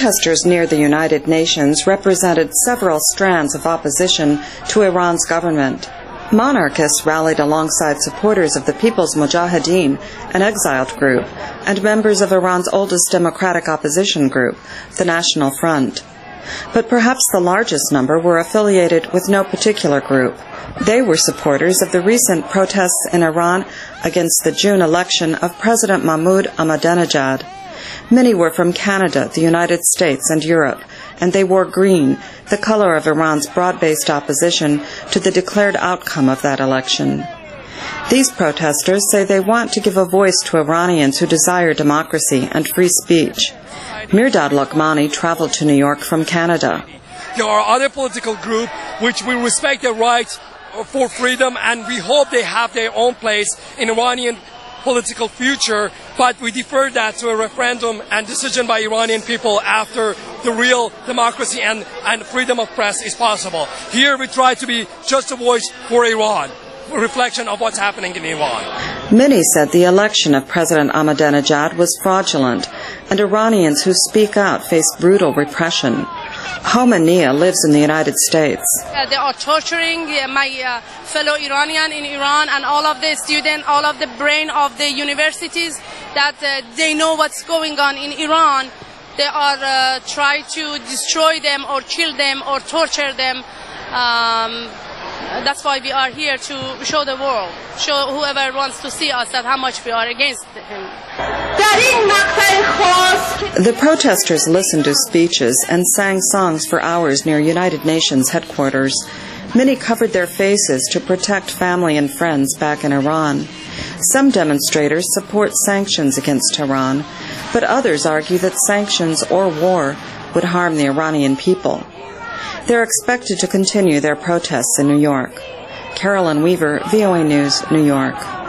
Protesters near the United Nations represented several strands of opposition to Iran's government. Monarchists rallied alongside supporters of the People's Mujahideen, an exiled group, and members of Iran's oldest democratic opposition group, the National Front. But perhaps the largest number were affiliated with no particular group. They were supporters of the recent protests in Iran against the June election of President Mahmoud Ahmadinejad. Many were from Canada, the United States, and Europe, and they wore green, the color of Iran's broad-based opposition to the declared outcome of that election. These protesters say they want to give a voice to Iranians who desire democracy and free speech. Mirdad Lokmani traveled to New York from Canada. There are other political groups which will respect their rights for freedom, and we hope they have their own place in Iranian political future, but we defer that to a referendum and decision by Iranian people after the real democracy and freedom of press is possible. Here we try to be just a voice for Iran, a reflection of what's happening in Iran. Many said the election of President Ahmadinejad was fraudulent, and Iranians who speak out face brutal repression. Homania lives in the United States. They are torturing my fellow Iranian in Iran and all of the students, all of the brain of the universities that they know what's going on in Iran. They are trying to destroy them or kill them or torture them. That's why we are here to show the world, show whoever wants to see us that how much we are against him. The protesters listened to speeches and sang songs for hours near United Nations headquarters. Many covered their faces to protect family and friends back in Iran. Some demonstrators support sanctions against Iran, but others argue that sanctions or war would harm the Iranian people. They're expected to continue their protests in New York. Carolyn Weaver, VOA News, New York.